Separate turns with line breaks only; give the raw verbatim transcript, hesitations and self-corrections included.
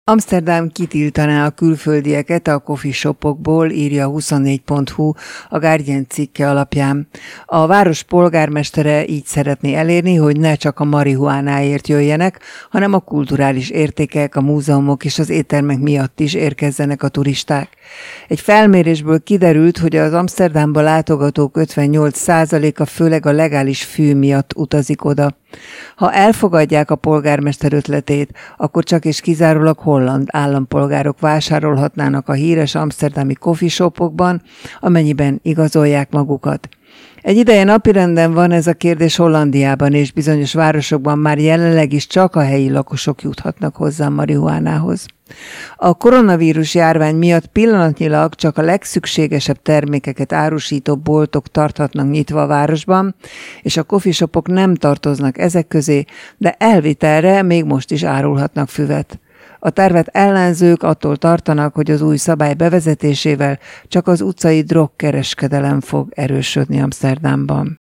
Amszterdam kitiltaná a külföldieket a coffee shopokból, írja huszonnégy pont hu a Guardian cikke alapján. A város polgármestere így szeretné elérni, hogy ne csak a marihuánáért jöjjenek, hanem a kulturális értékek, a múzeumok és az éttermek miatt is érkezzenek a turisták. Egy felmérésből kiderült, hogy az Amszterdamba látogatók ötvennyolc százaléka főleg a legális fű miatt utazik oda. Ha elfogadják a polgármester ötletét, akkor csak és kizárólag holland állampolgárok vásárolhatnának a híres amszterdami coffee shopokban, amennyiben igazolják magukat. Egy ideje napirenden van ez a kérdés Hollandiában, és bizonyos városokban már jelenleg is csak a helyi lakosok juthatnak hozzá marihuánához. A koronavírus járvány miatt pillanatnyilag csak a legszükségesebb termékeket árusító boltok tarthatnak nyitva a városban, és a coffee shopok nem tartoznak ezek közé, de elvitelre még most is árulhatnak füvet. A tervet ellenzők attól tartanak, hogy az új szabály bevezetésével csak az utcai drogkereskedelem fog erősödni Amszterdamban.